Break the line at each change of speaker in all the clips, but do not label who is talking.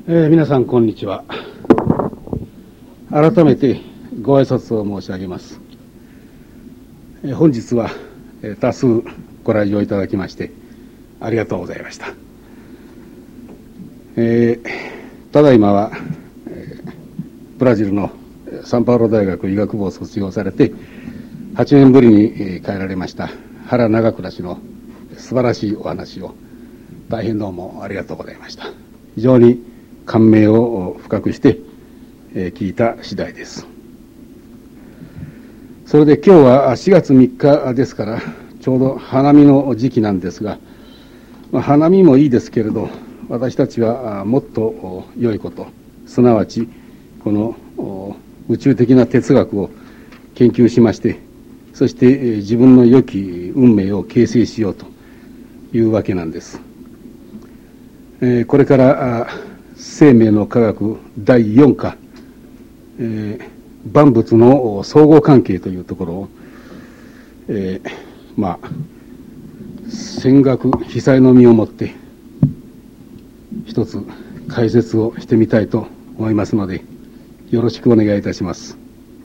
皆さんこんにちは。改めてご挨拶を申し上げます。本日は多数ご来場いただきましてありがとうございました。ただいまはブラジルのサンパウロ大学医学部を卒業されて8年ぶりに帰られました原長倉氏の素晴らしいお話を大変どうもありがとうございました。非常に感銘を深くして聞いた次第です。それで今日は4月3日ですからちょうど花見の時期なんですが、花見もいいですけれど私たちはもっと良いこと、すなわちこの宇宙的な哲学を研究しまして、そして自分の良き運命を形成しようというわけなんです。これから生命の科学第4課、万物の相互関係というところを、先学非才の身をもって一つ解説をしてみたいと思いますのでよろしくお願いいたします。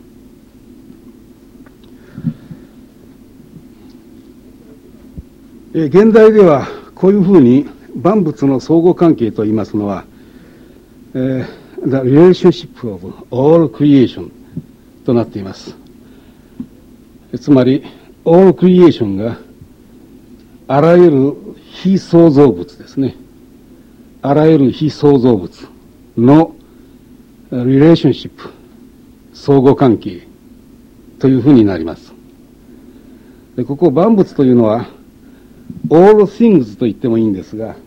現代ではこういうふうに万物の相互関係といいますのは、The relationship of all creation となっています。つまり all creation があらゆる非創造物ですね。あらゆる非創造物のリレーションシップ、相互関係というふうになります。でここ万物というのは all things と言ってもいいんですが、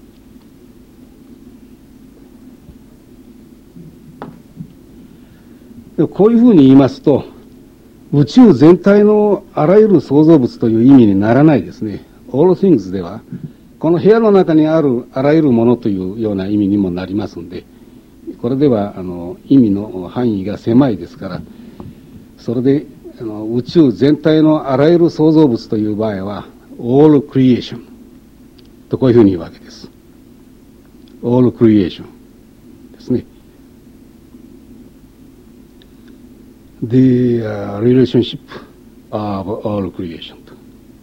こういうふうに言いますと宇宙全体のあらゆる創造物という意味にならないですね。all things ではこの部屋の中にあるあらゆるものというような意味にもなりますので、これでは意味の範囲が狭いですから、それで宇宙全体のあらゆる創造物という場合は all creation とこういうふうに言うわけです。 all creation ですね。The relationship of all creation と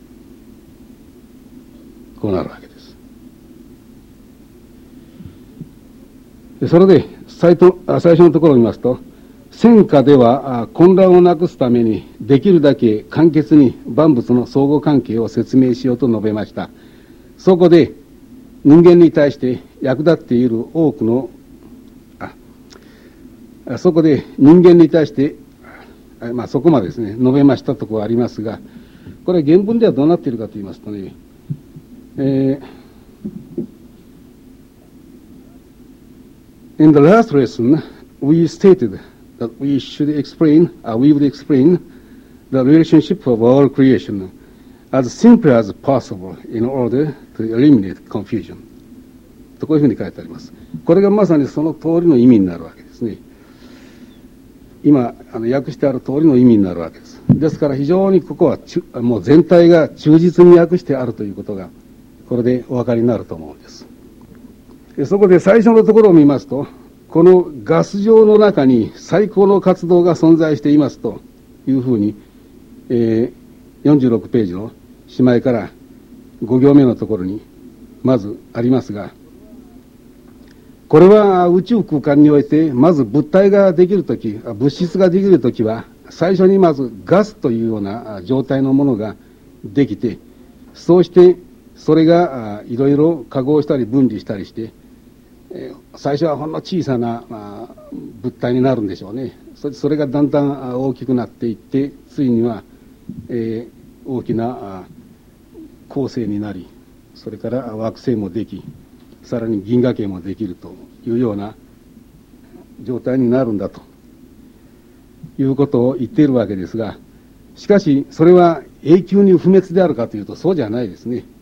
こうなるわけです。それで最初のところを見ますと、戦火では混乱をなくすためにできるだけ簡潔に万物の相互関係を説明しようと述べました。そこで人間に対して役立っている多くのそこで人間に対してそこまでですね述べましたところがありますが、これ原文ではどうなっているかと言いますとね、In the last lesson, we stated that we would explain the relationship of all creation as simply as possible in order to eliminate confusion. とこういうふうに書いてあります。これがまさにその通りの意味になるわけですね。今訳してある通りの意味になるわけです。ですから非常にここはもう全体が忠実に訳してあるということがこれでお分かりになると思うんです。そこで最初のところを見ますと、このガス状の中に最高の活動が存在していますというふうに、46ページのしまいから5行目のところにまずありますが、これは宇宙空間においてまず物体ができるとき、物質ができるときは最初にまずガスというような状態のものができて、そうしてそれがいろいろ化合したり分離したりして、最初はほんの小さな物体になるんでしょうね。それがだんだん大きくなっていって、ついには大きな恒星になり、それから惑星もでき、さらに銀河系もできるというような状態になるんだということを言っているわけですが、しかしそれは永久に不滅であるかというとそうじゃないですね。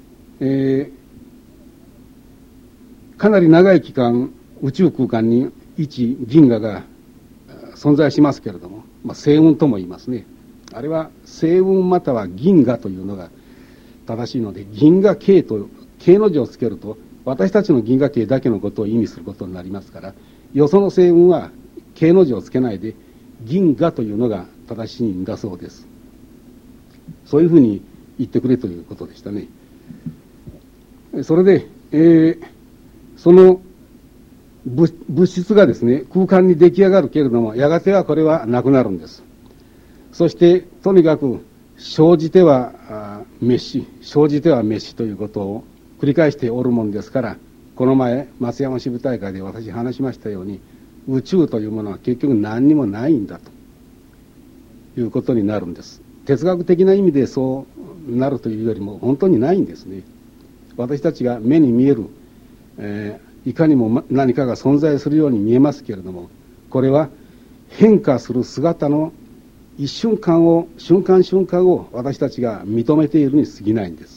かなり長い期間宇宙空間に一銀河が存在しますけれども、星雲とも言いますね。あれは星雲または銀河というのが正しいので、銀河系と系の字をつけると私たちの銀河系だけのことを意味することになりますから、よその星雲は系の字をつけないで銀河というのが正しいんだそうです。そういうふうに言ってくれということでしたね。それで、その物質がですね、空間に出来上がるけれども、やがてはこれはなくなるんです。そしてとにかく生じては滅し、生じては滅しということを繰り返しておるもんですから、この前松山支部大会で私話しましたように、宇宙というものは結局何にもないんだということになるんです。哲学的な意味でそうなるというよりも本当にないんですね。私たちが目に見える、いかにも何かが存在するように見えますけれども、これは変化する姿の一瞬間を、瞬間瞬間を私たちが認めているに過ぎないんです。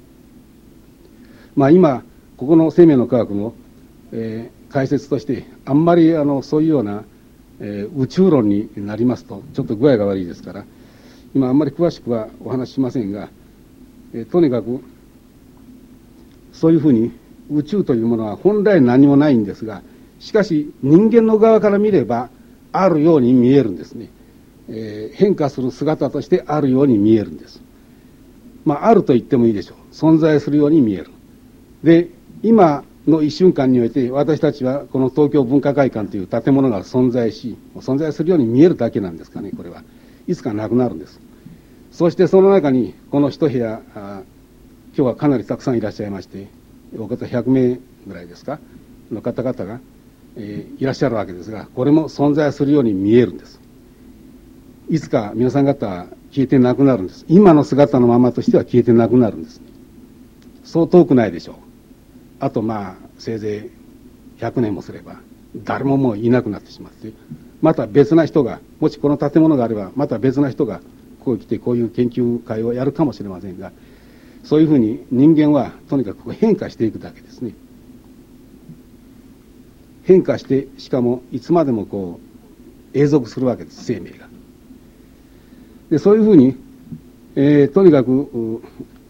今ここの生命の科学の、解説としてあんまりそういうような、宇宙論になりますとちょっと具合が悪いですから、今あんまり詳しくはお話ししませんが、とにかくそういうふうに宇宙というものは本来何もないんですが、しかし人間の側から見ればあるように見えるんですね。変化する姿としてあるように見えるんです。あると言ってもいいでしょう。存在するように見える。で、今の一瞬間において私たちはこの東京文化会館という建物が存在し、存在するように見えるだけなんですかね。これはいつかなくなるんです。そしてその中にこの一部屋、今日はかなりたくさんいらっしゃいまして、お方100名ぐらいですかの方々が、いらっしゃるわけですが、これも存在するように見えるんです。いつか皆さん方は消えてなくなるんです。今の姿のままとしては消えてなくなるんです。そう遠くないでしょう。あとせいぜい100年もすれば誰ももういなくなってしまって、また別な人が、もしこの建物があればまた別な人がここへ来てこういう研究会をやるかもしれませんが、そういうふうに人間はとにかく変化していくだけですね。変化して、しかもいつまでも永続するわけです、生命が。で、そういうふうに、とにかく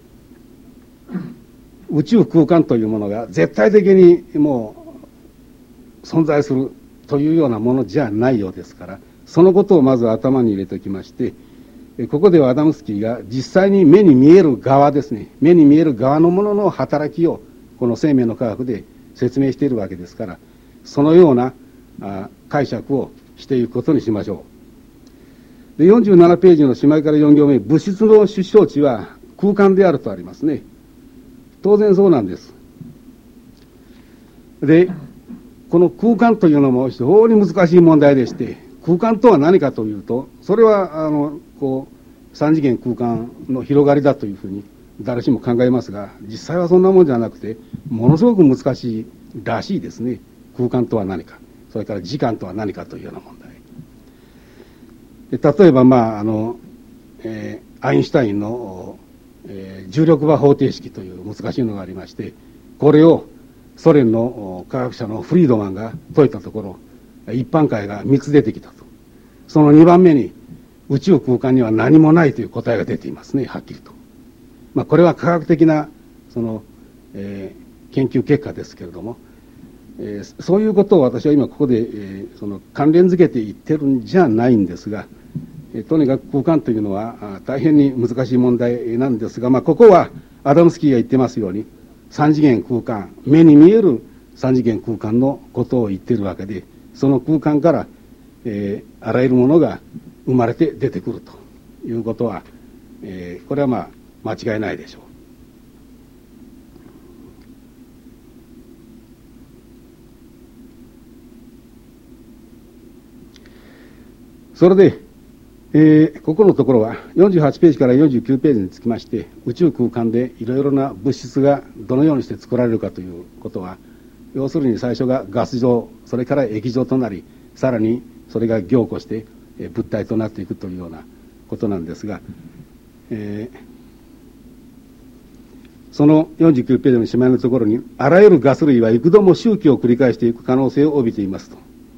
宇宙空間というものが絶対的にもう存在するというようなものじゃないようですから、そのことをまず頭に入れておきまして、ここではアダムスキーが実際に目に見える側ですね、目に見える側のものの働きをこの生命の科学で説明しているわけですから、そのような解釈をしていくことにしましょう。で、47ページのしまいから4行目、物質の出生地は空間であるとありますね。当然そうなんです。で、この空間というのも非常に難しい問題でして、空間とは何かというと、それは三次元空間の広がりだというふうに誰しも考えますが、実際はそんなもんじゃなくて、ものすごく難しいらしいですね。空間とは何か、それから時間とは何かというような問題で、例えばアインシュタインの、重力場方程式という難しいのがありまして、これをソ連の科学者のフリードマンが解いたところ、一般解が3つ出てきたと。その2番目に宇宙空間には何もないという答えが出ていますね、はっきりと。これは科学的な研究結果ですけれども、そういうことを私は今ここで、関連づけて言ってるんじゃないんですが、とにかく空間というのは大変に難しい問題なんですが、ここはアダムスキーが言ってますように三次元空間、目に見える三次元空間のことを言っているわけで、その空間から、あらゆるものが生まれて出てくるということは、これは間違いないでしょう。それで、ここのところは48ページから49ページにつきまして、宇宙空間でいろいろな物質がどのようにして作られるかということは、要するに最初がガス状、それから液状となり、さらにそれが凝固して物体となっていくというようなことなんですが、その49ページのしまいのところに、あらゆるガス類は幾度も周期を繰り返していく可能性を帯びていますと。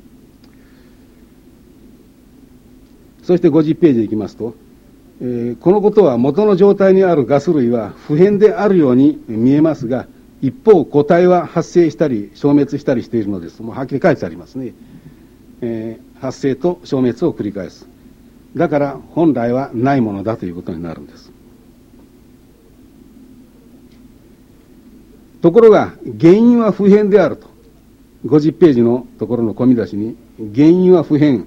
そして50ページでいきますと、このことは元の状態にあるガス類は不変であるように見えますが、 一方個体は発生したり消滅したりしているのです。もうはっきり書いてありますね。発生と消滅を繰り返す。だから本来はないものだということになるんです。ところが原因は不変であると、50ページのところの込み出しに、原因は不変、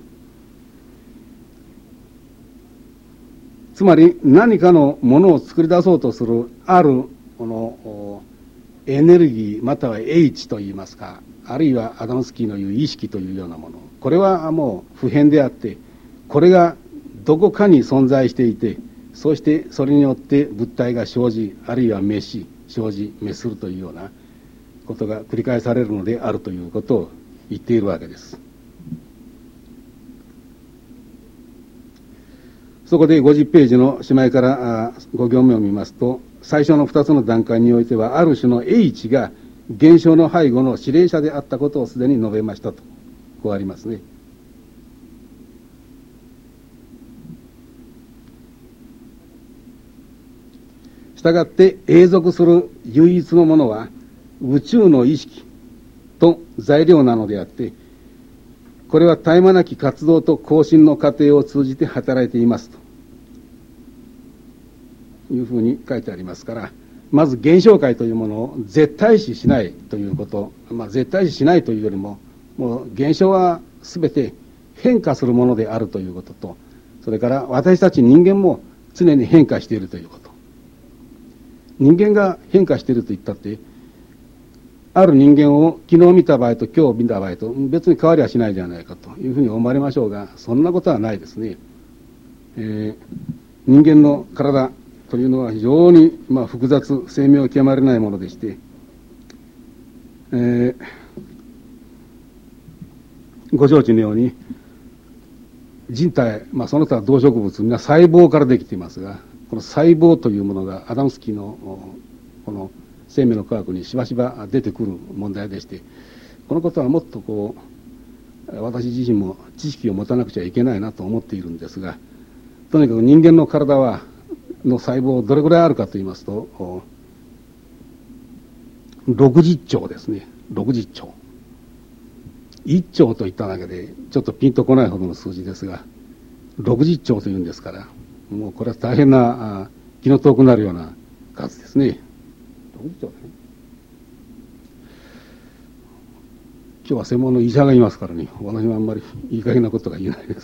つまり何かのものを作り出そうとするあるこのエネルギーまたは H といいますか、あるいはアダムスキーの言う意識というようなもの、これはもう不変であって、これがどこかに存在していて、そしてそれによって物体が生じ、あるいは滅し、生じ滅するというようなことが繰り返されるのであるということを言っているわけです。そこで50ページのしまいから5行目を見ますと、最初の2つの段階においては、ある種の H が現象の背後の指令者であったことをすでに述べましたと、こうありますね。したがって永続する唯一のものは宇宙の意識と材料なのであって、これは絶え間なき活動と更新の過程を通じて働いていますというふうに書いてありますから、まず現象界というものを絶対視しないということ、絶対視しないというよりも、もう現象はすべて変化するものであるということと、それから私たち人間も常に変化しているということ。人間が変化していると言ったって、ある人間を昨日見た場合と今日見た場合と別に変わりはしないじゃないかというふうに思われましょうが、そんなことはないですね。人間の体というのは非常に複雑、精妙極まれないものでして、ご承知のように人体、その他動植物みんな細胞からできていますが、この細胞というものがアダムスキーのこの生命の科学にしばしば出てくる問題でして、このことはもっと私自身も知識を持たなくちゃいけないなと思っているんですが、とにかく人間の体の細胞どれぐらいあるかと言いますと、60兆ですね。60兆。1兆と言っただけでちょっとピンとこないほどの数字ですが、60兆というんですから、もうこれは大変な気の遠くなるような数ですね。60兆ね。今日は専門の医者がいますからね、私はあんまりいい加減なことが言えないです。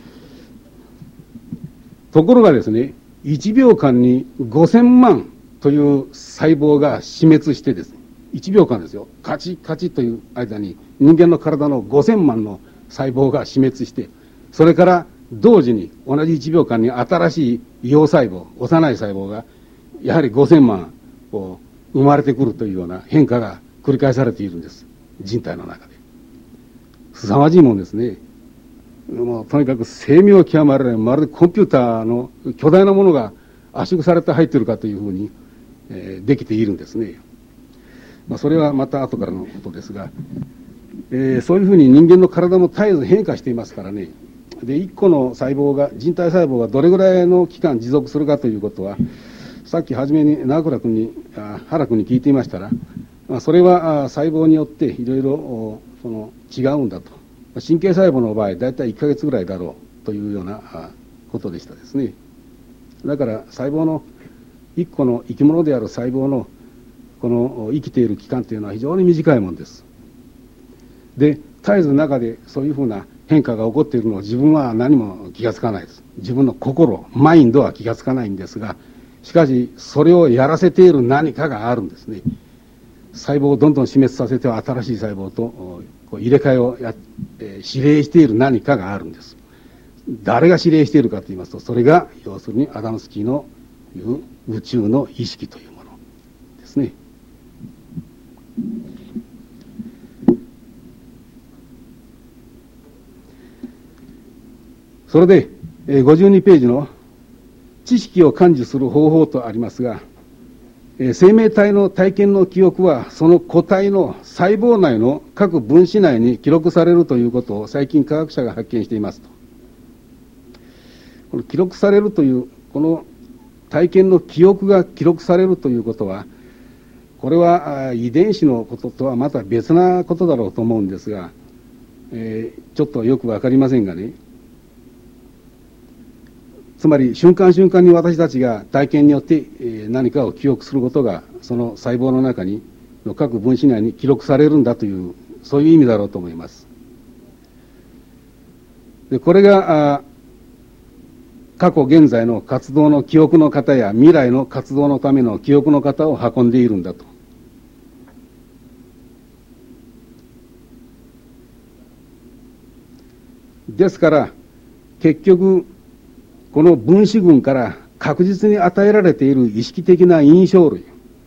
ところがですね、1秒間に5000万という細胞が死滅してですね、1秒間ですよ、カチカチという間に人間の体の5000万の細胞が死滅して、それから同時に同じ1秒間に新しい幼細胞、幼い細胞がやはり5000万生まれてくるというような変化が繰り返されているんです、人体の中で。凄まじいもんですね。もうとにかく精妙極まれない、まるでコンピューターの巨大なものが圧縮されて入っているかというふうに、できているんですね。それはまた後からのことですが、そういうふうに人間の体も絶えず変化していますからね。で、一個の細胞が、人体細胞がどれぐらいの期間持続するかということは、さっき初めに長倉君に、原君に聞いていましたら、それは細胞によっていろいろ違うんだと。神経細胞の場合、だいたい1ヶ月ぐらいだろうというようなことでしたですね。だから細胞の一個の生き物である細胞のこの生きている期間というのは非常に短いものです。で、絶えず中でそういうふうな変化が起こっているのを自分は何も気がつかないです。自分の心、マインドは気がつかないんですが、しかしそれをやらせている何かがあるんですね。細胞をどんどん死滅させては新しい細胞と入れ替えを指令している何かがあるんです。誰が指令しているかと言いますと、それが要するにアダムスキーの言う宇宙の意識というものですね。それで52ページの知識を感受する方法とありますが、生命体の体験の記憶はその個体の細胞内の各分子内に記録されるということを最近科学者が発見していますと。この記録されるというこの体験の記憶が記録されるということは、 これは遺伝子のこととはまた別なことだろうと思うんですが、ちょっとよくわかりませんがね、つまり瞬間瞬間に私たちが体験によって何かを記憶することがその細胞の中にの各分子内に記録されるんだというそういう意味だろうと思います。でこれが過去現在の活動の記憶の型や未来の活動のための記憶の型を運んでいるんだと。ですから結局この分子群から確実に与えられている意識的な印象類、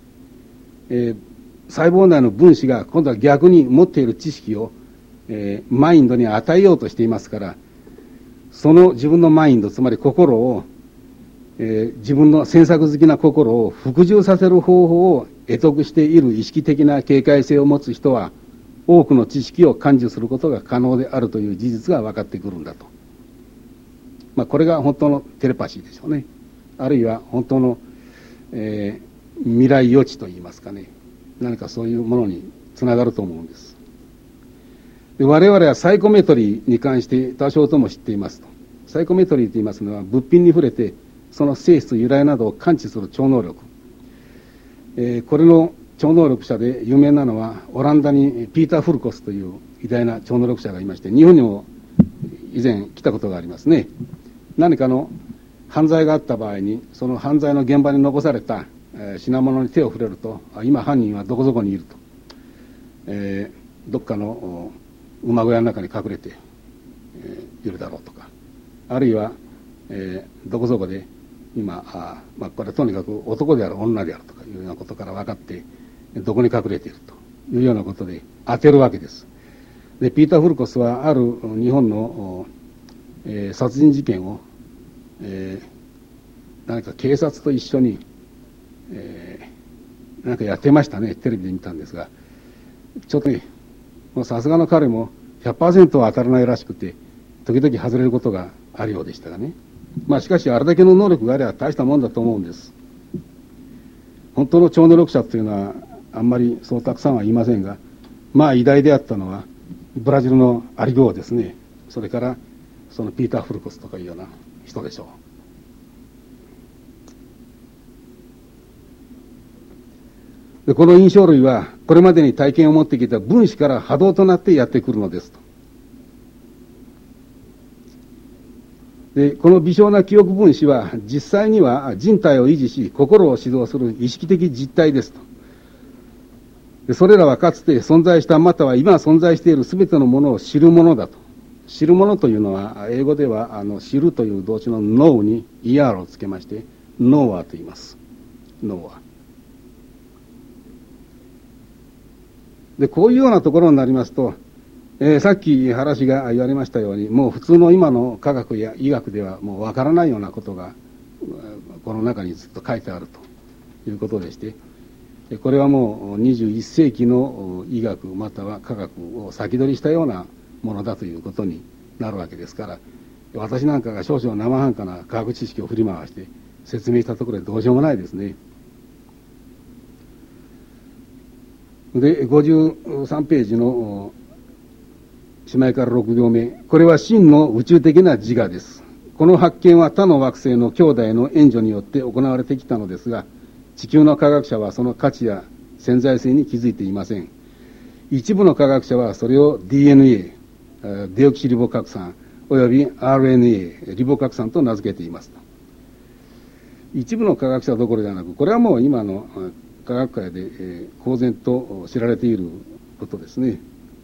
細胞内の分子が今度は逆に持っている知識を、マインドに与えようとしていますから、その自分のマインド、つまり心を、自分の詮索好きな心を服従させる方法を得得している意識的な警戒性を持つ人は多くの知識を感受することが可能であるという事実が分かってくるんだと。これが本当のテレパシーでしょうね。あるいは本当の、未来予知といいますかね、何かそういうものにつながると思うんです。で我々はサイコメトリーに関して多少とも知っていますと。サイコメトリーといいますのは物品に触れてその性質由来などを感知する超能力、これの超能力者で有名なのはオランダにピーター・フルコスという偉大な超能力者がいまして、日本にも以前来たことがありますね。何かの犯罪があった場合にその犯罪の現場に残された品物に手を触れると、今犯人はどこそこにいると、どっかの馬小屋の中に隠れて、いるだろうとか、あるいは、どこそこで今これとにかく男である女であるとかいうようなことから分かってどこに隠れているというようなことで当てるわけです。でピーター・フルコスはある日本の、殺人事件を、何か警察と一緒に、なんかやってましたね。テレビで見たんですが、ちょっとね、さすがの彼も 100% は当たらないらしくて時々外れることがあるようでしたがね。しかしあれだけの能力があれば大したもんだと思うんです。本当の超能力者というのはあんまりそうたくさんはいませんが、偉大であったのはブラジルのアリゴーですね。それからそのピーター・フルコスとかいうような人でしょう。でこの印象類はこれまでに体験を持ってきた分子から波動となってやってくるのですと。でこの微小な記憶分子は実際には人体を維持し心を指導する意識的実体ですと。でそれらはかつて存在したまたは今存在している全てのものを知るものだと。知るものというのは英語では知るという動詞の know に er をつけまして knower と言います。knowerでこういうようなところになりますと、さっき話が言われましたようにもう普通の今の科学や医学ではもうわからないようなことがこの中にずっと書いてあるということでして、これはもう21世紀の医学または科学を先取りしたようなものだということになるわけですから、私なんかが少々生半可な科学知識を振り回して説明したところでどうしようもないですね。で53ページのしまいから6行目、これは真の宇宙的な自我です。この発見は他の惑星の兄弟の援助によって行われてきたのですが、地球の科学者はその価値や潜在性に気づいていません。一部の科学者はそれを DNA、デオキシリボ核酸および RNA、リボ核酸と名付けていますと。一部の科学者どころではなく、これはもう今の科学界で、公然と知られていることですね。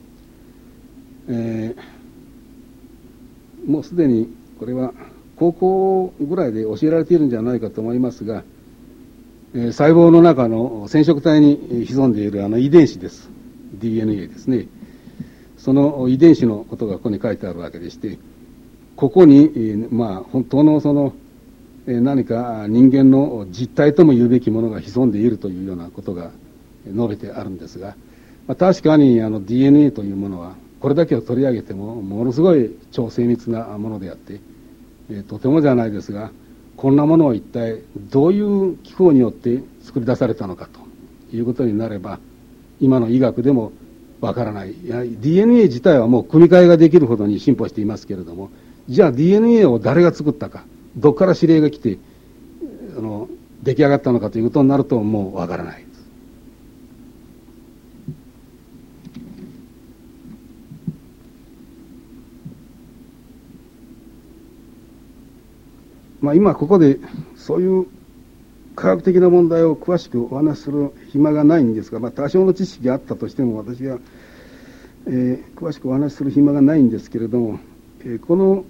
もうすでにこれは高校ぐらいで教えられているんじゃないかと思いますが、細胞の中の染色体に潜んでいる遺伝子です。 DNA ですね。その遺伝子のことがここに書いてあるわけでして、ここに、本当のその何か人間の実態とも言うべきものが潜んでいるというようなことが述べてあるんですが、確かにDNA というものはこれだけを取り上げてもものすごい超精密なものであって、とてもじゃないですが、こんなものを一体どういう機構によって作り出されたのかということになれば、今の医学でもわからない。いや、DNA 自体はもう組み換えができるほどに進歩していますけれども、じゃあ DNA を誰が作ったか、どこから指令が来て、出来上がったのかということになるともうわからないです。今ここでそういう科学的な問題を詳しくお話しする暇がないんですが、多少の知識があったとしても私は、詳しくお話しする暇がないんですけれども、この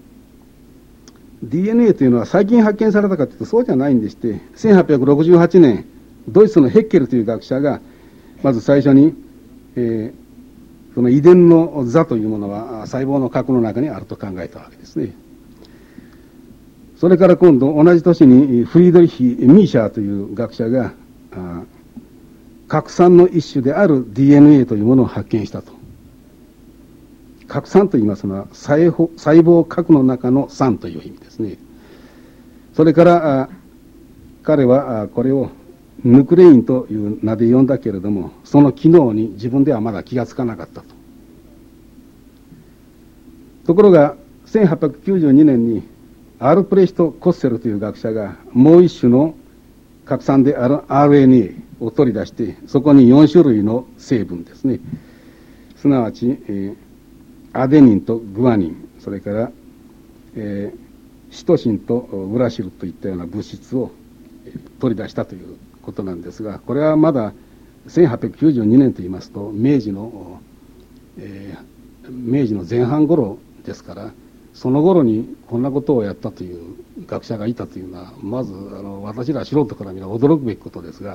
DNA というのは最近発見されたかというとそうじゃないんでして、1868年ドイツのヘッケルという学者がまず最初に、その遺伝の座というものは細胞の核の中にあると考えたわけですね。それから今度同じ年にフリードリヒ・ミーシャーという学者が核酸の一種である DNA というものを発見したと。核酸と言いますのは細胞核の中の酸という意味ですね。それから彼はこれをヌクレインという名で呼んだけれども、その機能に自分ではまだ気がつかなかったと。ところが1892年にアルプレヒト・コッセルという学者がもう一種の核酸である RNA を取り出して、そこに4種類の成分ですね、すなわち、アデニンとグアニン、それから、シトシンとウラシルといったような物質を取り出したということなんですが、これはまだ1892年といいますと明治の前半頃ですから、その頃にこんなことをやったという学者がいたというのは、まず私ら素人から見れば驚くべきことですが、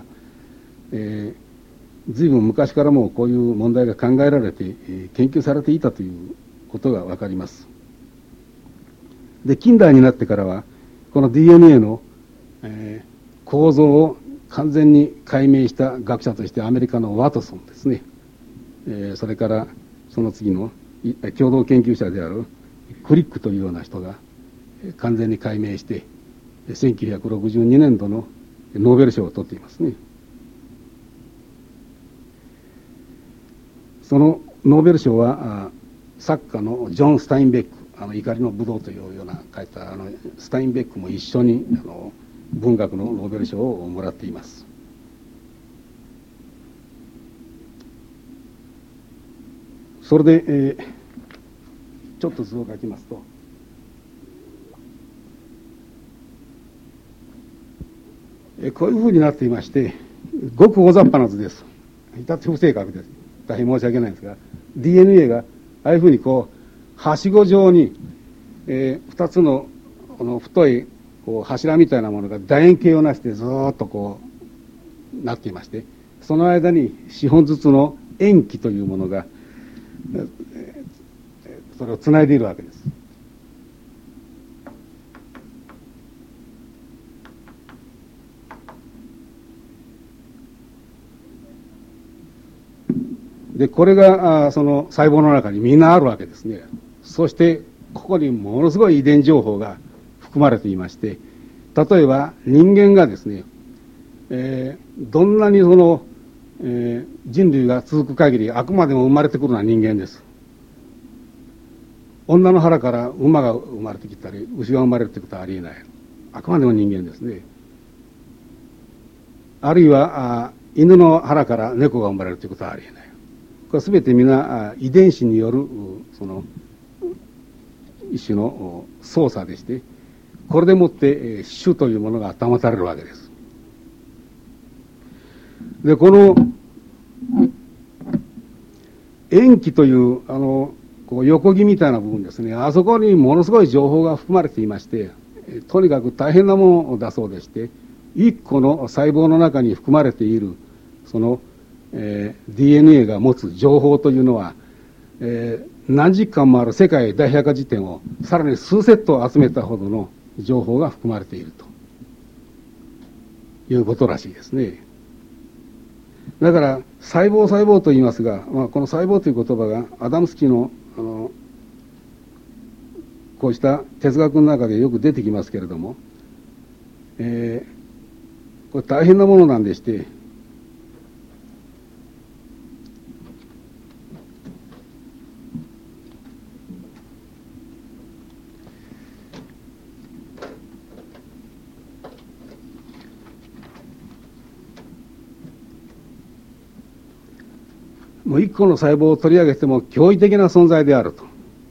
随分昔からもこういう問題が考えられて、研究されていたということがわかります。で、近代になってからはこの DNA の、構造を完全に解明した学者としてアメリカのワトソンですね、それからその次の共同研究者であるクリックというような人が完全に解明して1962年度のノーベル賞を取っていますね。そのノーベル賞は作家のジョン・スタインベック、怒りのブドウというような書いたスタインベックも一緒に文学のノーベル賞をもらっています。それで、ちょっと図を書きますと、こういうふうになっていまして、ごく大雑把な図です。至って不正確です。大変申し訳ないんですが、 DNA がああいうふうにこうはしご状に、2つの太いこう柱みたいなものが楕円形をなしてずーっとこうなっていまして、その間に4本ずつの塩基というものがそれをつないでいるわけです。で、これがその細胞の中にみんなあるわけですね。そしてここにものすごい遺伝情報が含まれていまして、例えば人間がですね、どんなにその、人類が続く限りあくまでも生まれてくるのは人間です。女の腹から馬が生まれてきたり牛が生まれるということはありえない。あくまでも人間ですね。あるいは犬の腹から猫が生まれるということはありえない。これは全て皆遺伝子によるその一種の操作でして、これでもって種というものが保たれるわけです。で、この塩基というこう横木みたいな部分ですね、あそこにものすごい情報が含まれていまして、とにかく大変なものだそうでして、一個の細胞の中に含まれているその、DNA が持つ情報というのは、何十巻もある世界大百科事典をさらに数セット集めたほどの情報が含まれているということらしいですね。だから細胞と言いますが、この細胞という言葉がアダムスキーのこうした哲学の中でよく出てきますけれども、これ大変なものなんでして、 もう一個の細胞を取り上げても驚異的な存在であると。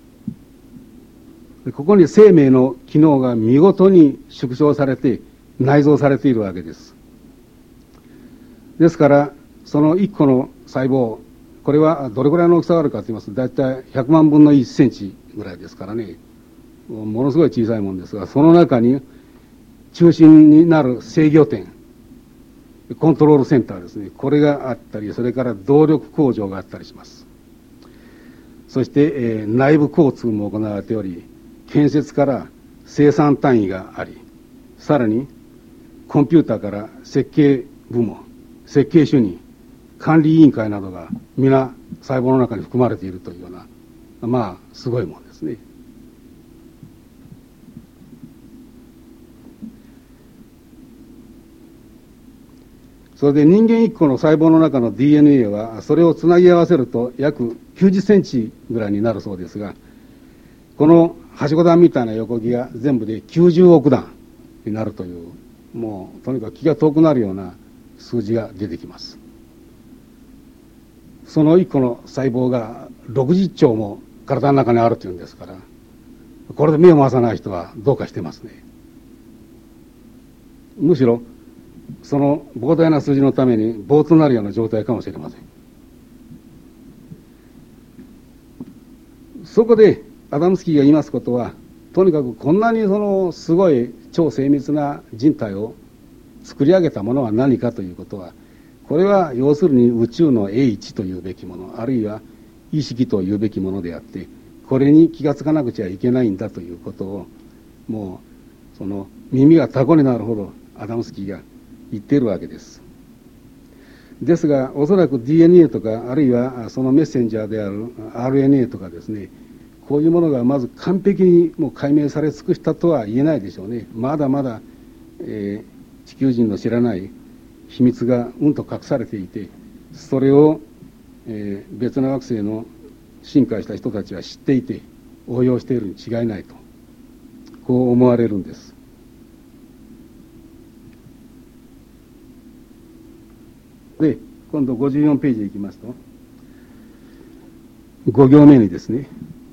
ここに生命の機能が見事に縮小されて内蔵されているわけです。ですからその一個の細胞、これはどれぐらいの大きさがあるかと言いますと、だいたい100万分の1センチぐらいですからね、ものすごい小さいものですが、その中に中心になる制御点、コントロールセンターですね、これがあったり、それから動力工場があったりします。そして、内部交通も行われており、建設から生産単位があり、さらにコンピューターから設計部門、設計主任、管理委員会などが皆細胞の中に含まれているというような、まあすごいものですね。それで人間1個の細胞の中の DNA はそれをつなぎ合わせると約90センチぐらいになるそうですが、このはしご段みたいな横木が全部で90億段になるという、もうとにかく気が遠くなるような数字が出てきます。その1個の細胞が60兆も体の中にあるというんですから、これで目を回さない人はどうかしてますね。むしろその膨大な数字のために棒となるような状態かもしれません。そこでアダムスキーが言いますことは、とにかくこんなにそのすごい超精密な人体を作り上げたものは何かということは、これは要するに宇宙の英知というべきもの、あるいは意識というべきものであって、これに気がつかなくちゃいけないんだということを、もうその耳がタコになるほどアダムスキーが言っているわけです。ですが、おそらく DNA とか、あるいはそのメッセンジャーである RNA とかですね、こういうものがまず完璧にもう解明され尽くしたとは言えないでしょうね。まだまだ、地球人の知らない秘密がうんと隠されていて、それを、別の惑星の進化した人たちは知っていて応用しているに違いないと、こう思われるんです。で、今度54ページへ行きますと、5行目にですね、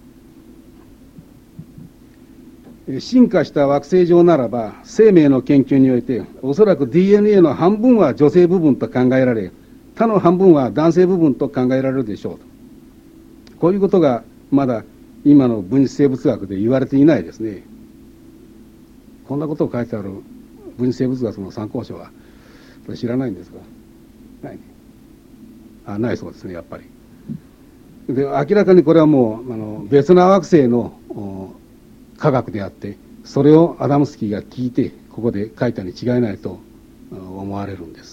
進化した惑星上ならば生命の研究においておそらく DNA の半分は女性部分と考えられ、他の半分は男性部分と考えられるでしょうと。こういうことがまだ今の分子生物学で言われていないですね。こんなことを書いてある分子生物学の参考書は知らないんですが、ないね。ないそうですね、やっぱり。で、明らかにこれはもう別な惑星の科学であって、それをアダムスキーが聞いてここで書いたに違いないと思われるんです。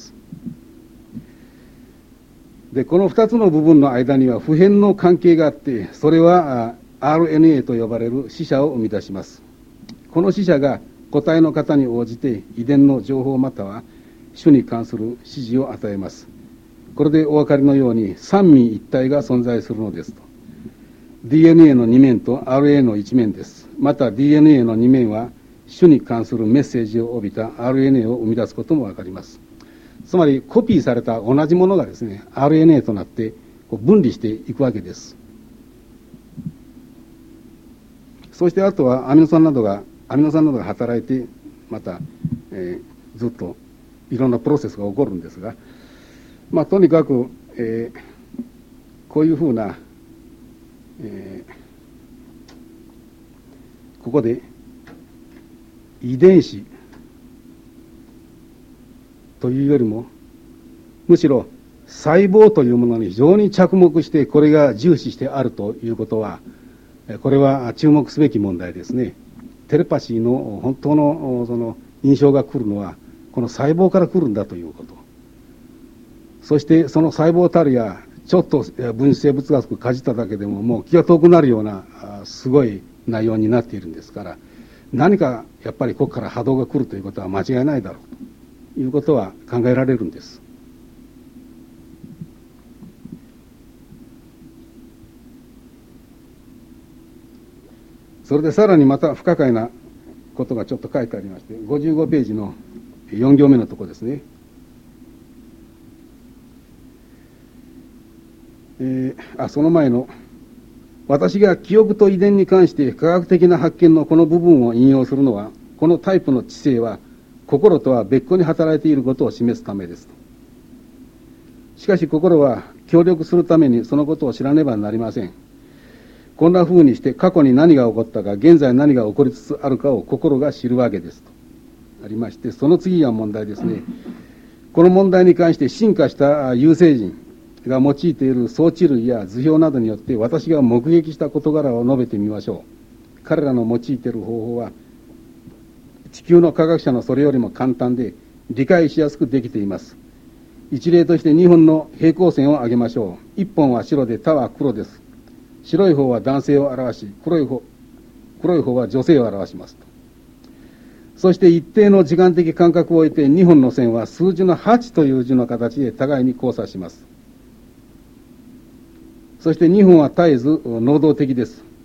で、この2つの部分の間には普遍の関係があって、それは RNA と呼ばれる子者を生み出します。この子者が個体の型に応じて遺伝の情報または種に関する指示を与えます。これでお分かりのように三位一体が存在するのですと。DNA の2面と RNA の1面です。また DNA の2面は種に関するメッセージを帯びた RNA を生み出すことも分かります。つまりコピーされた同じものがですね、 RNA となって分離していくわけです。そしてあとはアミノ酸などが働いてまた、ずっといろんなプロセスが起こるんですが、とにかく、こういうふうな、ここで遺伝子というよりもむしろ細胞というものに非常に着目して、これが重視してあるということは、これは注目すべき問題ですね。テレパシーの本当のその印象が来るのはこの細胞から来るんだということ。そしてその細胞たるやちょっと分子生物学かじっただけでももう気が遠くなるようなすごい内容になっているんですから、何かやっぱりここから波動が来るということは間違いないだろうということは考えられるんです。それでさらにまた不可解なことがちょっと書いてありまして、55ページの4行目のところですね。 その前の、私が記憶と遺伝に関して科学的な発見のこの部分を引用するのは、このタイプの知性は心とは別個に働いていることを示すためです。しかし心は協力するためにそのことを知らねばなりません。こんな風にして過去に何が起こったか、現在何が起こりつつあるかを心が知るわけですとありまして、その次が問題ですね。この問題に関して進化した有生人が用いている装置類や図表などによって私が目撃した事柄を述べてみましょう。彼らの用いている方法は地球の科学者のそれよりも簡単で理解しやすくできています。一例として2本の平行線を挙げましょう。1本は白で他は黒です。白い方は男性を表し、黒い方は女性を表しますと。そして一定の時間的間隔を置いて2本の線は数字の8という字の形で互いに交差します。そして2本は絶えず能動的です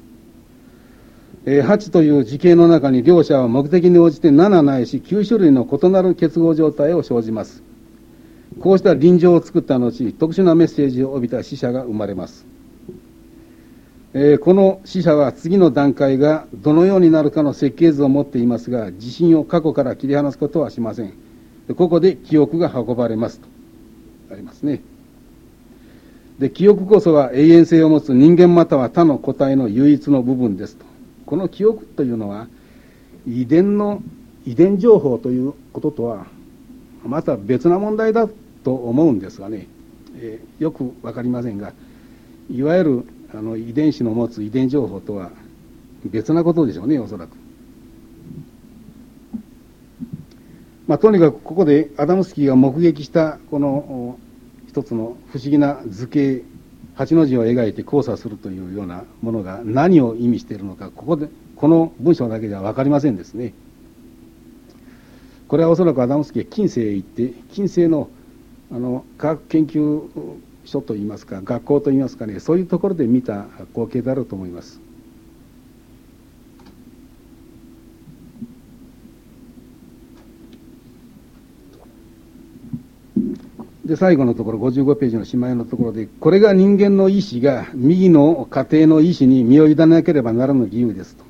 。8という時系の中に両者は目的に応じて7ないし9種類の異なる結合状態を生じます。こうした臨場を作った後、特殊なメッセージを帯びた死者が生まれます。この死者は次の段階がどのようになるかの設計図を持っていますが、自信を過去から切り離すことはしません。ここで記憶が運ばれますとありますね。で、記憶こそは永遠性を持つ人間または他の個体の唯一の部分ですと。この記憶というのは遺伝情報ということとはまた別な問題だと思うんですがね、よくわかりませんが、いわゆる遺伝子の持つ遺伝情報とは別なことでしょうね、おそらく。とにかくここでアダムスキーが目撃したこの一つの不思議な図形、8の字を描いて交差するというようなものが何を意味しているのか、この文章だけでは分かりませんですね。これはおそらくアダムスキーは近世へ行って、近世の科学研究所といいますか、学校といいますかね、そういうところで見た光景だろうと思います。で、最後のところ、55ページのしまいのところで、これが人間の意志が右の家庭の意志に身を委ねなければならぬ理由ですと。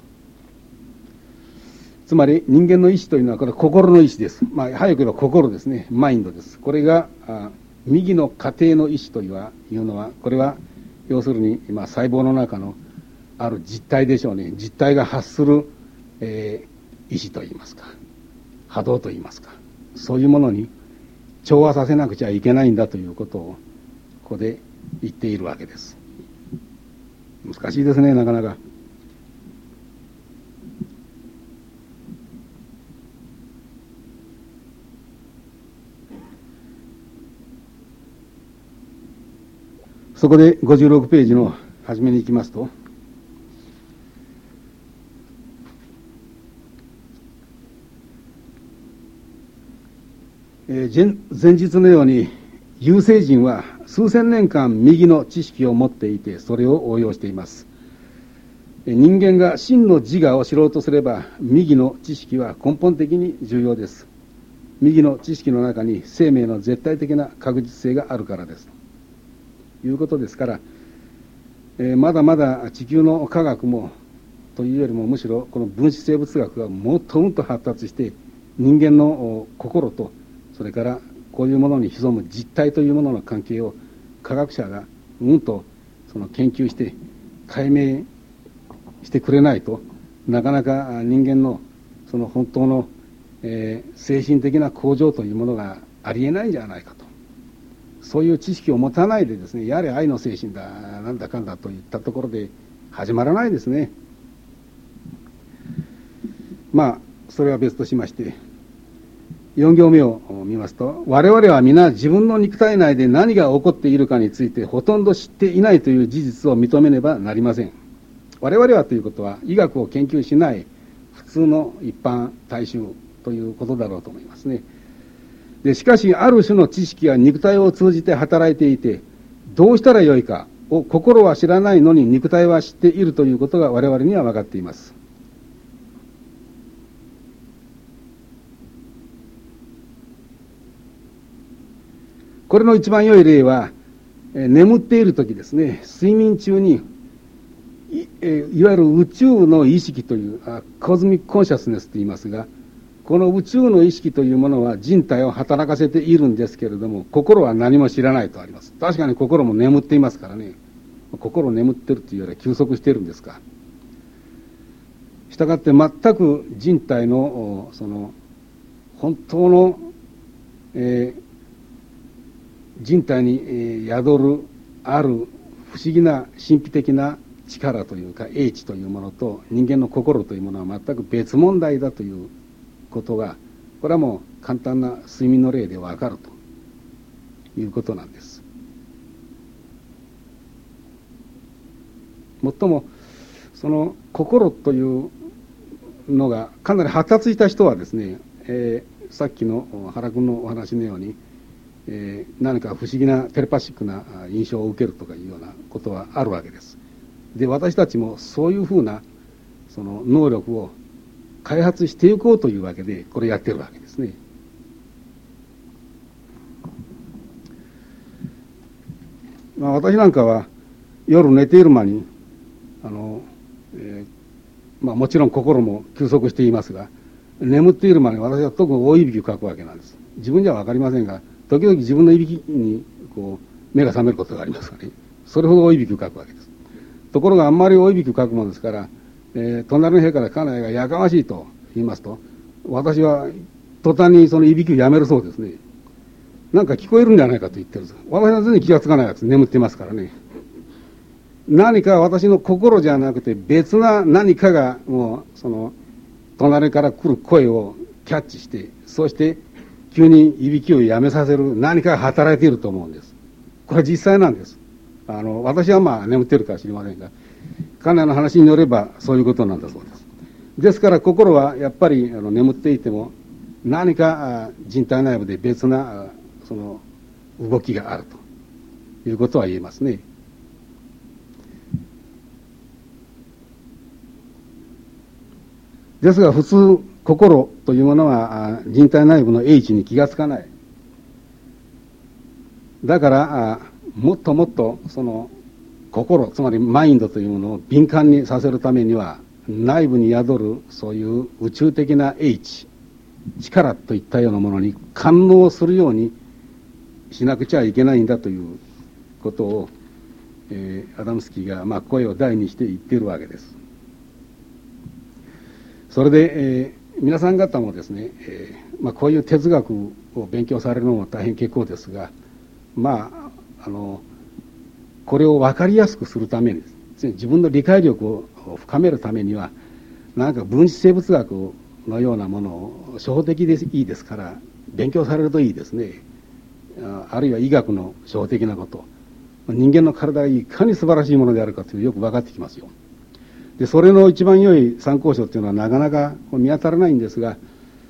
つまり人間の意志というのはこれ心の意志です。早く言えば心ですね。マインドです。これが右の家庭の意志というのは、これは要するに細胞の中のある実体でしょうね。実体が発する、意志といいますか、波動といいますか、そういうものに調和させなくちゃいけないんだということをここで言っているわけです。難しいですね、なかなか。そこで56ページの初めに行きますと、前日のように有生人は数千年間右の知識を持っていてそれを応用しています。人間が真の自我を知ろうとすれば右の知識は根本的に重要です。右の知識の中に生命の絶対的な確実性があるからですということですから、まだまだ地球の科学もというよりもむしろこの分子生物学がもっと発達して人間の心とそれからこういうものに潜む実体というものの関係を科学者がその研究して解明してくれないとなかなか人間のその本当の、精神的な向上というものがありえないんじゃないかと。そういう知識を持たないでですね、やれ愛の精神だなんだかんだといったところで始まらないですね。それは別としまして4行目を見ますと、我々は皆自分の肉体内で何が起こっているかについてほとんど知っていないという事実を認めねばなりません。我々はということは医学を研究しない普通の一般大衆ということだろうと思いますね。でしかしある種の知識が肉体を通じて働いていて、どうしたらよいかを心は知らないのに肉体は知っているということが我々には分かっています。これの一番良い例は眠っている時ですね、睡眠中にいわゆる宇宙の意識というコズミックコンシャスネスと言いますが、この宇宙の意識というものは人体を働かせているんですけれども、心は何も知らないとあります。確かに心も眠っていますからね。心眠ってるというよりは休息しているんですが、したがって全く人体のその本当の、人体に宿るある不思議な神秘的な力というか英知というものと人間の心というものは全く別問題だということが、これはもう簡単な睡眠の例でわかるということなんです。もっともその心というのがかなり発達した人はですね、さっきの原君のお話のように、何か不思議なテレパシックな印象を受けるとかいうようなことはあるわけです。で、私たちもそういうふうなその能力を開発していこうというわけでこれやってるわけですね。私なんかは夜寝ている間にもちろん心も休息していますが、眠っている間に私は特に大いびきをかくわけなんです。自分じゃ分かりませんが、時々自分のいびきにこう目が覚めることがありますからね。それほど大いびきをかくわけです。ところがあんまり大いびきをかくものですから、隣の部屋から家内がやかましいと言いますと、私は途端にそのいびきをやめるそうですね。なんか聞こえるんじゃないかと言ってるんです。私は全然気がつかないわけです。眠ってますからね。何か私の心じゃなくて別な何かがもうその隣から来る声をキャッチして、そして急にいびきをやめさせる何かが働いていると思うんです。これは実際なんです。私は眠っているかは知りませんが、家内の話によればそういうことなんだそうです。ですから心はやっぱり眠っていても何か人体内部で別なその動きがあるということは言えますね。ですが普通心というものは人体内部の英知に気がつかない。だからもっともっとその心、つまりマインドというものを敏感にさせるためには、内部に宿るそういう宇宙的な英知、力といったようなものに感応するようにしなくちゃいけないんだということを、アダムスキーが声を大にして言っているわけです。それで、皆さん方もですね、こういう哲学を勉強されるのも大変結構ですが、これを分かりやすくするためにですね、自分の理解力を深めるためには、なんか分子生物学のようなものを初歩的でいいですから勉強されるといいですね。あるいは医学の初歩的なこと、人間の体がいかに素晴らしいものであるかというよく分かってきますよ。でそれの一番良い参考書というのはなかなか見当たらないんですが、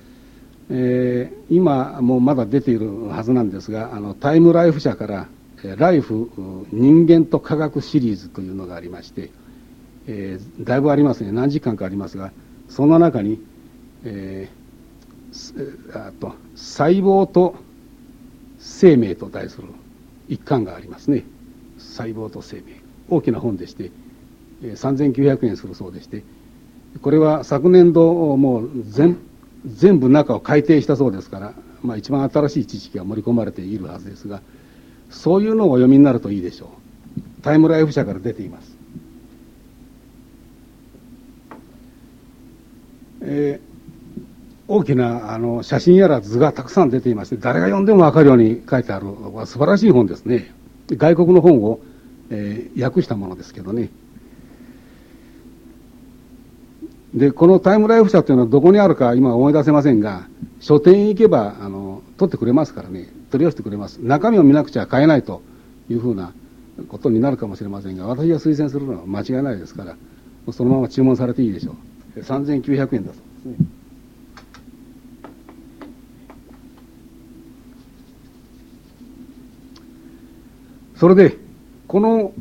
今もうまだ出ているはずなんですが、タイムライフ社からライフ人間と科学シリーズというのがありまして、だいぶありますね。何時間かありますが、その中に、細胞と生命と題する一巻がありますね。細胞と生命、大きな本でして3900円するそうでして、これは昨年度もう全部中を改訂したそうですから、一番新しい知識が盛り込まれているはずですが、そういうのをお読みになるといいでしょう。タイムライフ社から出ています。大きな写真やら図がたくさん出ていまして、誰が読んでも分かるように書いてある素晴らしい本ですね。外国の本を、訳したものですけどね。でこのタイムライフ社というのはどこにあるか今思い出せませんが、書店に行けば取ってくれますからね、取り寄せてくれます。中身を見なくちゃ買えないというふうなことになるかもしれませんが、私が推薦するのは間違いないですから、そのまま注文されていいでしょう。3900円だそうですね。それでこの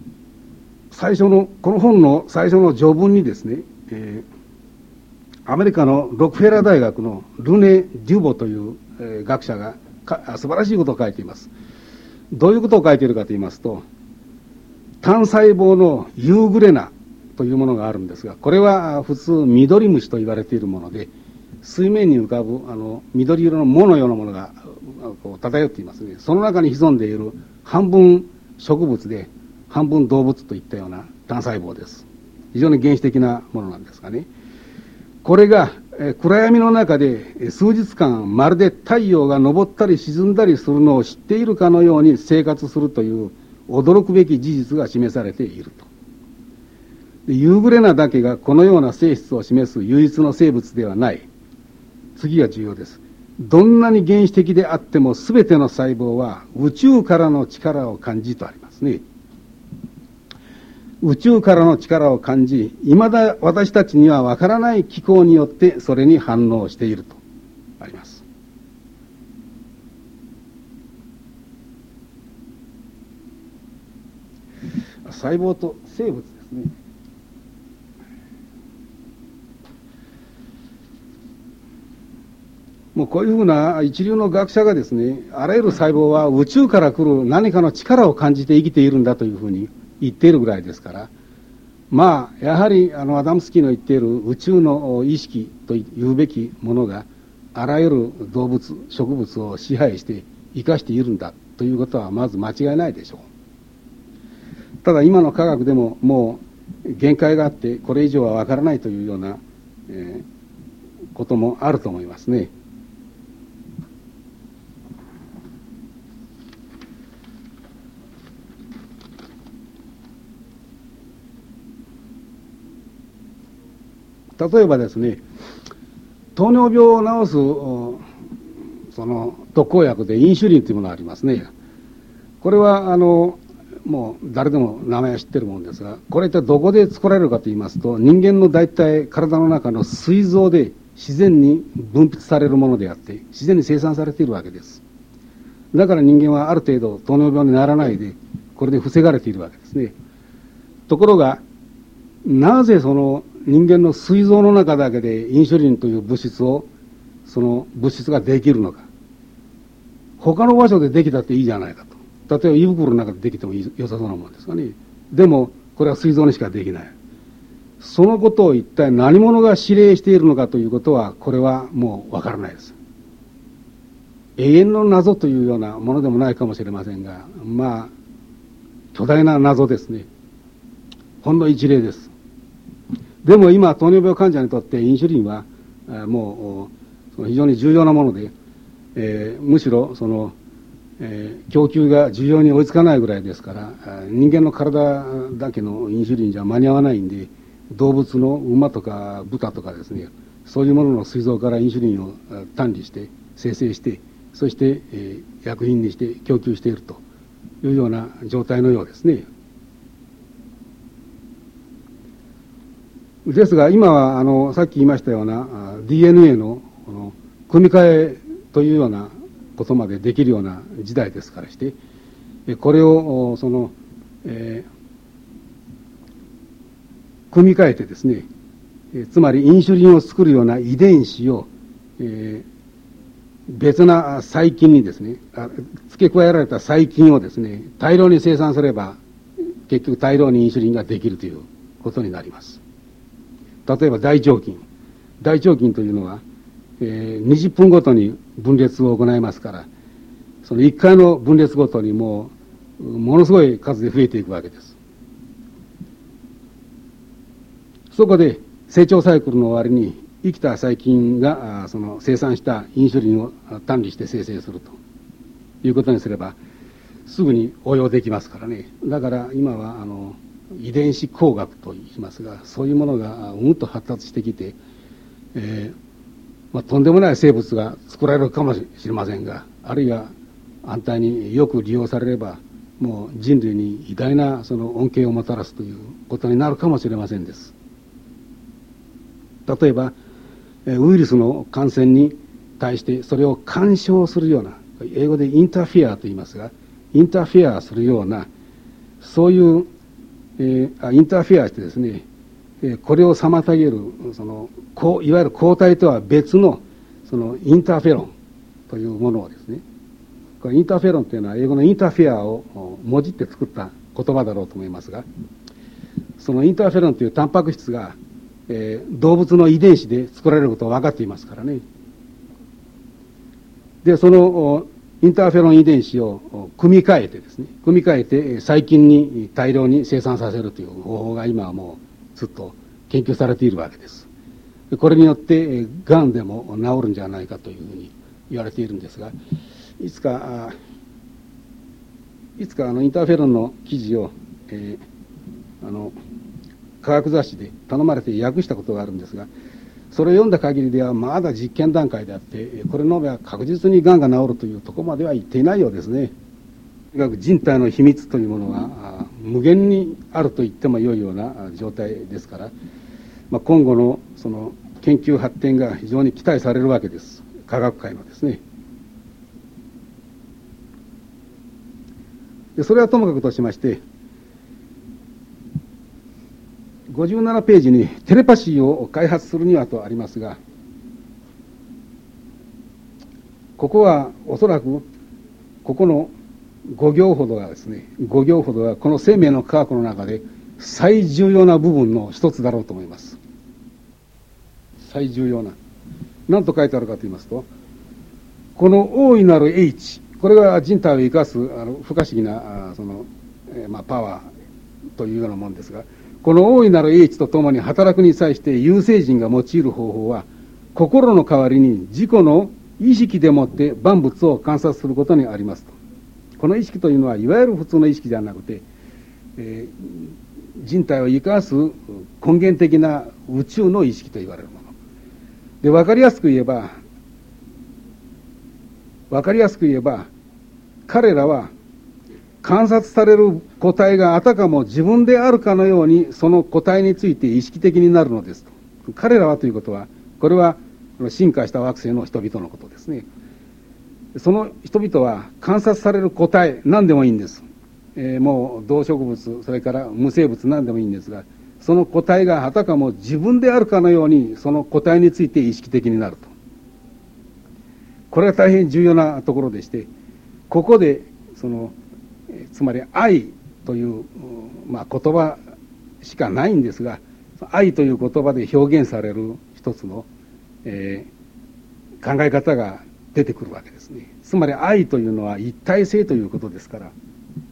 本の最初の序文にですね、アメリカのロックフェラー大学のルネ・デュボという、学者が素晴らしいことを書いています。 どういうことを書いているかと言いますと、単細胞のユーグレナというものがあるんですが、これは普通緑虫と言われているもので、水面に浮かぶ緑色の藻のようなものがこう漂っていますね。その中に潜んでいる半分植物で半分動物といったような単細胞です。非常に原始的なものなんですがね、これが暗闇の中で数日間まるで太陽が昇ったり沈んだりするのを知っているかのように生活するという驚くべき事実が示されていると。ユーグレナだけがこのような性質を示す唯一の生物ではない。次が重要です。どんなに原始的であっても全ての細胞は宇宙からの力を感じとありますね。宇宙からの力を感じ、未だ私たちにはわからない機構によってそれに反応しているとあります。細胞と生物ですね。もうこういうふうな一流の学者がですね、あらゆる細胞は宇宙から来る何かの力を感じて生きているんだというふうに言っているぐらいですから、まあやはりアダムスキーの言っている宇宙の意識というべきものがあらゆる動物植物を支配して生かしているんだということはまず間違いないでしょう。ただ今の科学でももう限界があってこれ以上はわからないというような、こともあると思いますね。例えばですね、糖尿病を治すその特効薬でインシュリンというものがありますね。これはもう誰でも名前は知ってるもんですが、これってどこで作られるかと言いますと、人間の大体体の中の膵臓で自然に分泌されるものであって自然に生産されているわけです。だから人間はある程度糖尿病にならないでこれで防がれているわけですね。ところがなぜその人間の膵臓の中だけでインシュリンという物質ができるのか。他の場所でできたっていいじゃないかと。例えば胃袋の中でできても良さそうなものですかね。でもこれは膵臓にしかできない。そのことを一体何者が指令しているのかということはこれはもうわからないです。永遠の謎というようなものでもないかもしれませんが、まあ巨大な謎ですね。ほんの一例です。でも今糖尿病患者にとってインシュリンはもう非常に重要なもので、むしろ供給が需要に追いつかないぐらいですから、人間の体だけのインシュリンじゃ間に合わないんで、動物の馬とか豚とかですね、そういうものの膵臓からインシュリンを単理して生成して、そして、薬品にして供給しているというような状態のようですね。ですが今はさっき言いましたような DNA の組み換えというようなことまでできるような時代ですからして、これを組み換えてですね、つまりインシュリンを作るような遺伝子を、別な細菌にですね、付け加えられた細菌をですね、大量に生産すれば結局大量にインシュリンができるということになります。例えば大腸菌というのは、20分ごとに分裂を行いますから、その1回の分裂ごとにものすごい数で増えていくわけです。そこで成長サイクルの終わりに生きた細菌がその生産したインシュリンを単理して生成するということにすればすぐに応用できますからね。だから今は遺伝子工学と言いますが、そういうものがうんと発達してきて、とんでもない生物が作られるかもしれませんが、あるいは反対によく利用されればもう人類に偉大なその恩恵をもたらすということになるかもしれませんです。例えばウイルスの感染に対してそれを干渉するような、英語でインターフィアと言いますが、インターフィアするようなそういうインターフィアしてですね、これを妨げるいわゆる抗体とは別のそのインターフェロンというものをですね、 これインターフェロンというのは英語のインターフェアをもじって作った言葉だろうと思いますが、そのインターフェロンというタンパク質が、動物の遺伝子で作られることは分かっていますからね。で、そのインターフェロン遺伝子を組み替えてですね、細菌に大量に生産させるという方法が今はもうずっと研究されているわけです。これによってがんでも治るんじゃないかというふうに言われているんですが、いつかインターフェロンの記事を、科学雑誌で頼まれて訳したことがあるんですが、それを読んだ限りではまだ実験段階であって、これのは確実にがんが治るというところまでは言っていないようですね。とにかく人体の秘密というものが無限にあると言っても良いような状態ですから、今後のその研究発展が非常に期待されるわけです。科学界のですね。でそれはともかくとしまして、57ページにテレパシーを開発するにはとありますが、ここはおそらくここの5行ほどがですね、5行ほどがこの生命の科学の中で最重要な部分の一つだろうと思います。最重要な。何と書いてあるかと言いますと、この大いなる H、これが人体を生かす不可思議なパワーというようなものですが、この大いなる H とともに働くに際して有精人が用いる方法は、心の代わりに自己の意識でもって万物を観察することにありますと。この意識というのは、いわゆる普通の意識ではなくて、人体を生かす根源的な宇宙の意識と言われるもので、分かりやすく言えば彼らは観察される個体があたかも自分であるかのように、その個体について意識的になるのですと。彼らはということは、これは進化した惑星の人々のことですね。その人々は観察される個体、何でもいいんです。もう動植物、それから無生物何でもいいんですが、その個体があたかも自分であるかのように、その個体について意識的になると。これは大変重要なところでして、ここでつまり愛という、言葉しかないんですが、愛という言葉で表現される一つの、考え方が出てくるわけですね。つまり愛というのは一体性ということですから、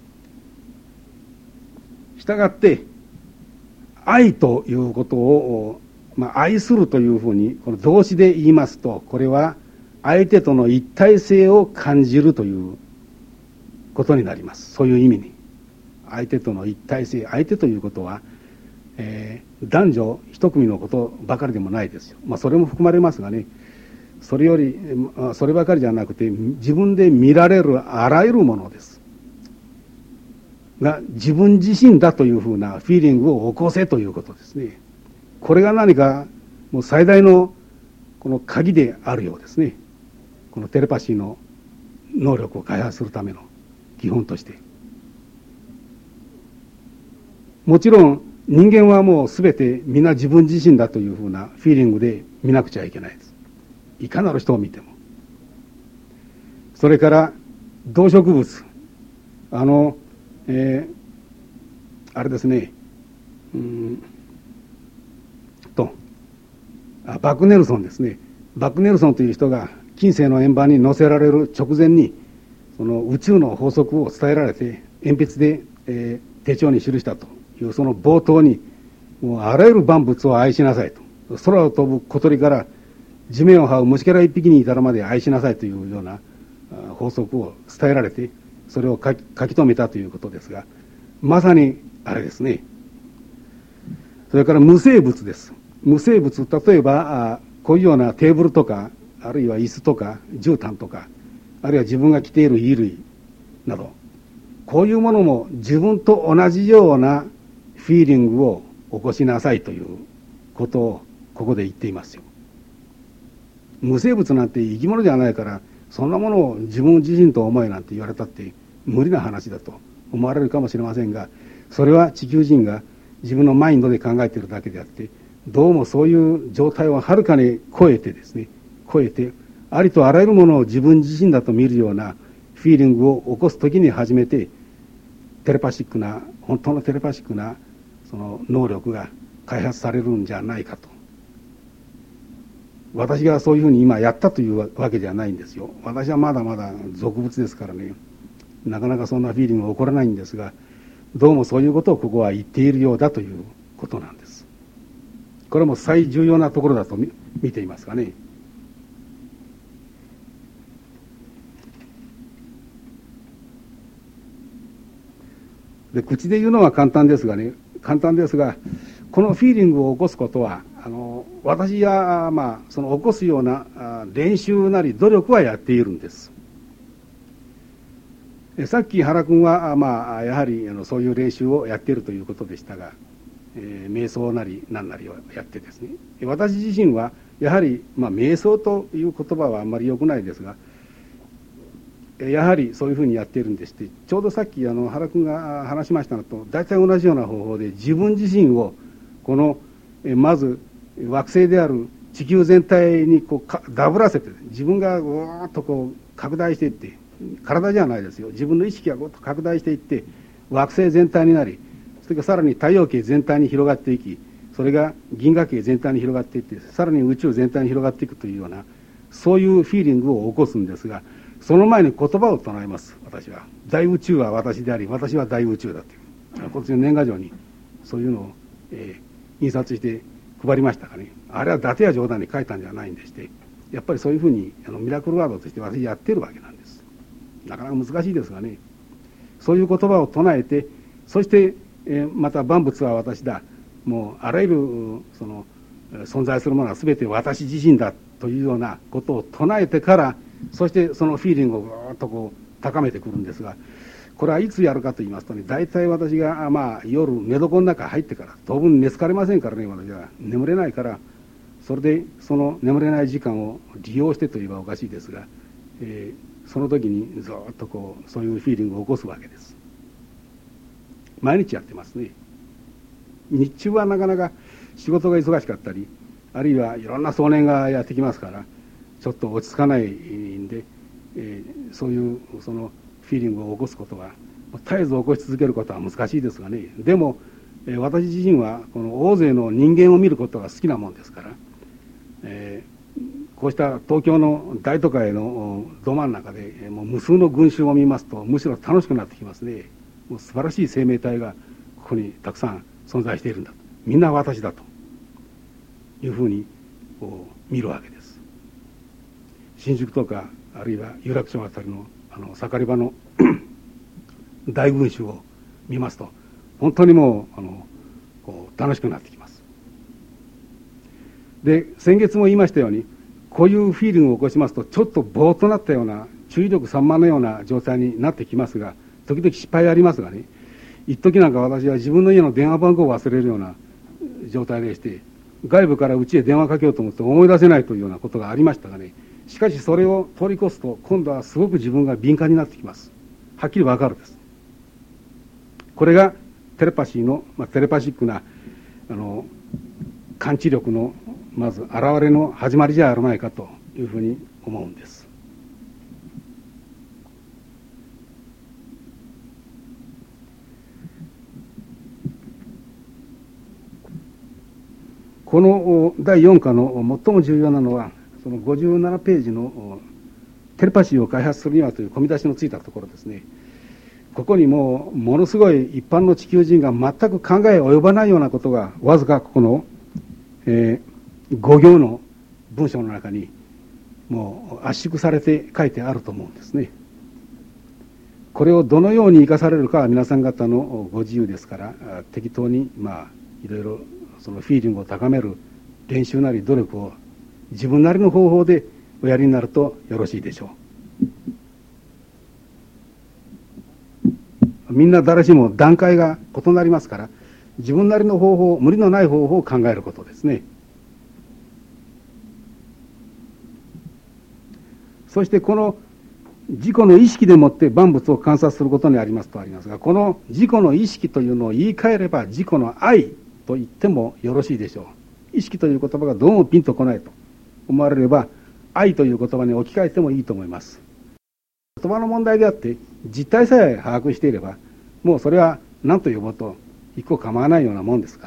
したがって愛ということを、愛するというふうにこの動詞で言いますと、これは相手との一体性を感じるということになります。そういう意味に、相手との一体性、相手ということは、男女一組のことばかりでもないですよ。それも含まれますがね、そればかりじゃなくて、自分で見られるあらゆるものですが、自分自身だというふうなフィーリングを起こせということですね。これが何かもう最大のこの鍵であるようですね。このテレパシーの能力を開発するための基本として、もちろん人間はもうすべて皆自分自身だというふうなフィーリングで見なくちゃいけないです。いかなる人を見ても。それから動植物、あれですね、バクネルソンですね。バクネルソンという人が近世の円盤に乗せられる直前に、その宇宙の法則を伝えられて、鉛筆で、手帳に記したというその冒頭に、もうあらゆる万物を愛しなさいと。空を飛ぶ小鳥から地面を這う虫けら一匹に至るまで愛しなさいというような法則を伝えられて、それを書き留めたということですが、まさにあれですね。それから無生物です。無生物、例えばこういうようなテーブルとか、あるいは椅子とか絨毯とか、あるいは自分が着ている衣類など、こういうものも自分と同じようなフィーリングを起こしなさいということをここで言っていますよ。無生物なんて生き物じゃないから、そんなものを自分自身と思えなんて言われたって無理な話だと思われるかもしれませんが、それは地球人が自分のマインドで考えているだけであって、どうもそういう状態をはるかに超えてですね、ありとあらゆるものを自分自身だと見るようなフィーリングを起こすときに初めてテレパシックな、本当のテレパシックなその能力が開発されるんじゃないかと。私がそういうふうに今やったというわけではないんですよ。私はまだまだ俗物ですからね、なかなかそんなフィーリングが起こらないんですが、どうもそういうことをここは言っているようだということなんです。これも最重要なところだと見ていますがね。で、口で言うのは簡単ですがね、このフィーリングを起こすことは、私はその起こすような練習なり努力はやっているんです。さっき原君はやはりそういう練習をやっているということでしたが、瞑想なり何なりをやってですね、私自身はやはり瞑想という言葉はあんまり良くないですが、やはりそういうふうにやっているんでして、ちょうどさっき原君が話しましたのと大体同じような方法で、自分自身をこのまず惑星である地球全体にダブらせて、自分がぐーっと拡大していって、体じゃないですよ、自分の意識がぐっと拡大していって惑星全体になり、それからさらに太陽系全体に広がっていき、それが銀河系全体に広がっていって、さらに宇宙全体に広がっていくというような、そういうフィーリングを起こすんですが、その前に言葉を唱えます。私は大宇宙は私であり、私は大宇宙だという、今年の年賀状にそういうのを、印刷して配りましたがね、あれは伊達や冗談に書いたんじゃないんでして、やっぱりそういうふうにミラクルワードとして私やってるわけなんです。なかなか難しいですがね、そういう言葉を唱えて、そして、また万物は私だ、もうあらゆるその存在するものは全て私自身だというようなことを唱えてから、そしてそのフィーリングをぐーっと高めてくるんですが、これはいつやるかと言いますとね、大体私が夜寝床の中入ってから、当分寝つかれませんからね、私は眠れないから、それでその眠れない時間を利用してといえばおかしいですが、その時にずっとそういうフィーリングを起こすわけです。毎日やってますね。日中はなかなか仕事が忙しかったり、あるいはいろんな壮年がやってきますから、ちょっと落ち着かないんで、そういうそのフィーリングを起こすことは、絶えず起こし続けることは難しいですがね。でも、私自身はこの大勢の人間を見ることが好きなもんですから、こうした東京の大都会のど真ん中でもう無数の群衆を見ますと、むしろ楽しくなってきますね。もう素晴らしい生命体がここにたくさん存在しているんだと、みんな私だというふうに見るわけです。新宿とかあるいは有楽町あたりの盛り場の大群衆を見ますと、本当にもう楽しくなってきます。で、先月も言いましたように、こういうフィーリングを起こしますと、ちょっとぼーっとなったような、注意力散漫のような状態になってきますが、時々失敗ありますがね、一時なんか私は自分の家の電話番号を忘れるような状態でして、外部からうちへ電話かけようと思って思い出せないというようなことがありましたがね、しかしそれを通り越すと、今度はすごく自分が敏感になってきます。はっきりわかるです。これがテレパシーの、テレパシックな感知力のまず現れの始まりじゃあるまいかというふうに思うんです。この第4課の最も重要なのは、その57ページのテレパシーを開発するにはという込み出しのついたところですね。ここにものすごい一般の地球人が全く考え及ばないようなことが、わずかここの、5行の文章の中にもう圧縮されて書いてあると思うんですね。これをどのように生かされるかは皆さん方のご自由ですから、適当にいろいろそのフィーリングを高める練習なり努力を自分なりの方法でおやりになるとよろしいでしょう。みんな誰しも段階が異なりますから、自分なりの方法、無理のない方法を考えることですね。そしてこの自己の意識でもって万物を観察することにありますとありますが、この自己の意識というのを言い換えれば自己の愛と言ってもよろしいでしょう。意識という言葉がどうもピンとこないと思われれば、愛という言葉に置き換えてもいいと思います。 言葉の問題であって、実態さえ把握していれば、もうそれは何と呼ぼうと一個構わないようなもんですから、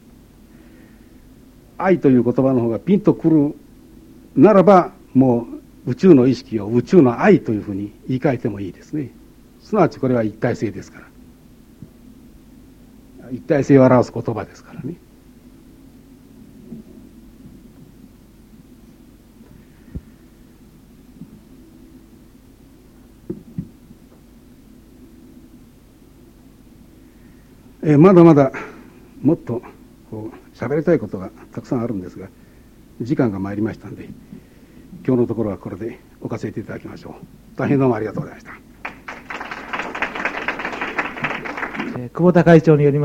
愛という言葉の方がピンとくるならば、もう宇宙の意識を宇宙の愛というふうに言い換えてもいいですね。すなわちこれは一体性ですから。一体性を表す言葉ですからね。まだまだもっとこう喋りたいことがたくさんあるんですが、時間が参りましたんで、今日のところはこれで置かせていただきましょう。大変どうもありがとうございました。
久保田会長によります